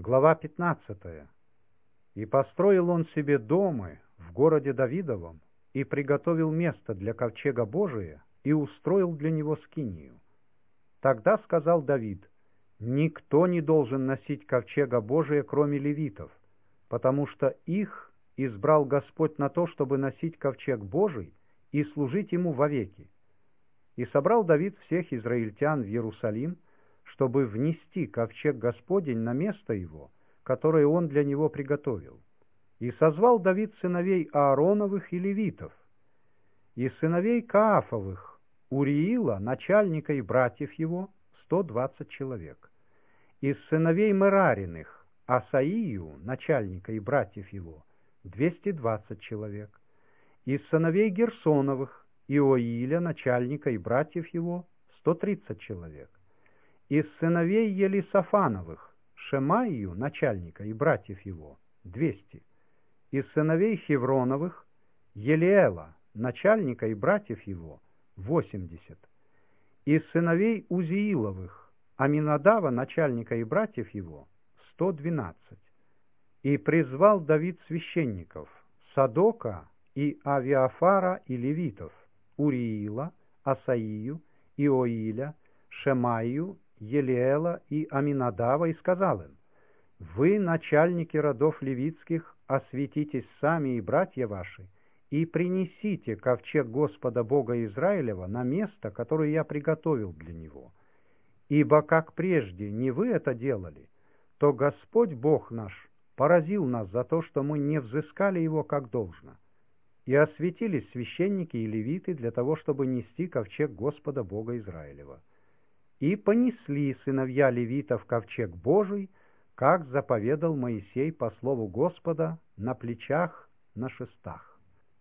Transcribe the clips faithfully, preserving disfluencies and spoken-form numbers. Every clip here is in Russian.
Глава пятнадцатая. «И построил он себе домы в городе Давидовом, и приготовил место для ковчега Божия, и устроил для него скинию. Тогда сказал Давид: никто не должен носить ковчега Божия, кроме левитов, потому что их избрал Господь на то, чтобы носить ковчег Божий и служить ему вовеки. И собрал Давид всех израильтян в Иерусалим, чтобы внести ковчег Господень на место его, которое он для него приготовил. И созвал Давид сыновей Аароновых и левитов, и сыновей Каафовых, Уриила, начальника и братьев его, сто двадцать человек, из сыновей Мерариных, Асаию, начальника и братьев его, двести двадцать человек, из сыновей Герсоновых, Иоиля, начальника и братьев его, сто тридцать человек, из сыновей Елисафановых, Шемаию, начальника и братьев его, двести, из сыновей Хевроновых, Елиэла, начальника и братьев его, восемьдесят, из сыновей Узииловых, Аминадава, начальника и братьев его, сто двенадцать. И призвал Давид священников, Садока и Авиафара и левитов, Уриила, Асаию, Иоиля, Шемаию, Елиэла и Аминадава, и сказал им: «Вы, начальники родов левитских, осветитесь сами и братья ваши, и принесите ковчег Господа Бога Израилева на место, которое я приготовил для него. Ибо как прежде не вы это делали, то Господь Бог наш поразил нас за то, что мы не взыскали его как должно». И осветились священники и левиты для того, чтобы нести ковчег Господа Бога Израилева. И понесли сыновья левитов ковчег Божий, как заповедал Моисей по слову Господа, на плечах, на шестах.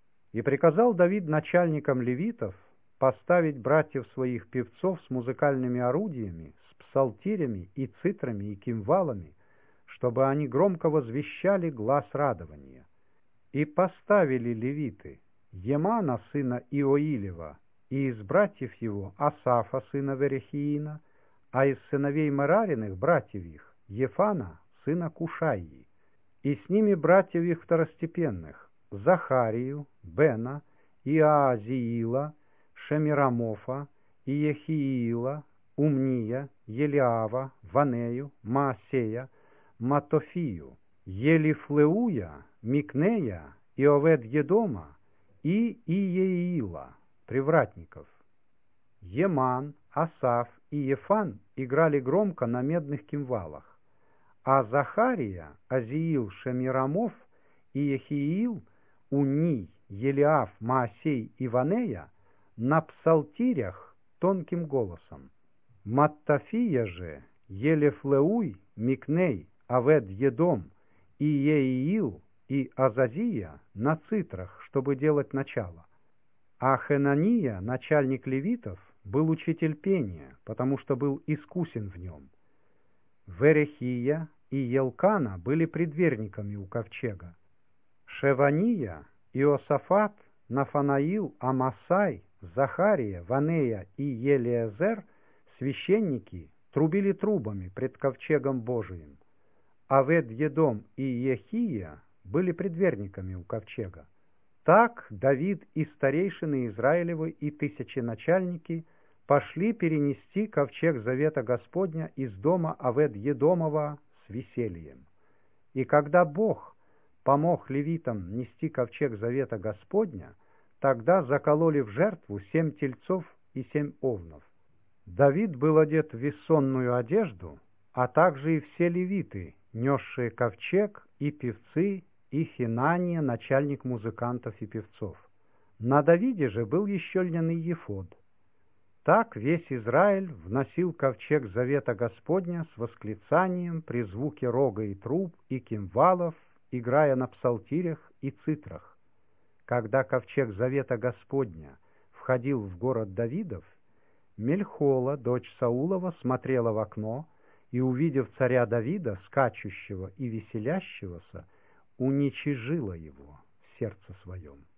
И приказал Давид начальникам левитов поставить братьев своих певцов с музыкальными орудиями, с псалтирями и цитрами и кимвалами, чтобы они громко возвещали глас радования. И поставили левиты Емана, сына Иоилева, и из братьев его Асафа, сына Верехиина, а из сыновей Мерариных, братьев их, Ефана, сына Кушаии, и с ними братьев их второстепенных, Захарию, Бена, Иаазиила, Шемирамофа, Иехиила, Умния, Елиава, Ванею, Маасея, Матофию, Елифлеуя, Микнея, Иовед-Едома и Иеиила, привратников. Еман, Асаф и Ефан играли громко на медных кимвалах, а Захария, Азиил, Шемирамов и Ехиил, Уний, Елиав, Маасей и Ванея на псалтирях тонким голосом. Маттафия же, Елефлеуй, Микней, Авед-Едом и Еиил и Азазия на цитрах, чтобы делать начало. А Хенания, начальник левитов, был учитель пения, потому что был искусен в нем. Верехия и Елкана были предверниками у ковчега. Шевания, Иосафат, Нафанаил, Амасай, Захария, Ванея и Елиезер, священники, трубили трубами пред ковчегом Божиим. Авед-Едом и Ехия были предверниками у ковчега. Так Давид и старейшины Израилевы и тысяченачальники пошли перенести ковчег завета Господня из дома Авед-Едомова с весельем. И когда Бог помог левитам нести ковчег завета Господня, тогда закололи в жертву семь тельцов и семь овнов. Давид был одет в вессонную одежду, а также и все левиты, несшие ковчег, и певцы, и Хинания, начальник музыкантов и певцов. На Давиде же был еще льняный ефод. Так весь Израиль вносил ковчег завета Господня с восклицанием при звуке рога и труб и кимвалов, играя на псалтирях и цитрах. Когда ковчег завета Господня входил в город Давидов, Мельхола, дочь Саулова, смотрела в окно и, увидев царя Давида, скачущего и веселящегося, уничижила его в сердце своем.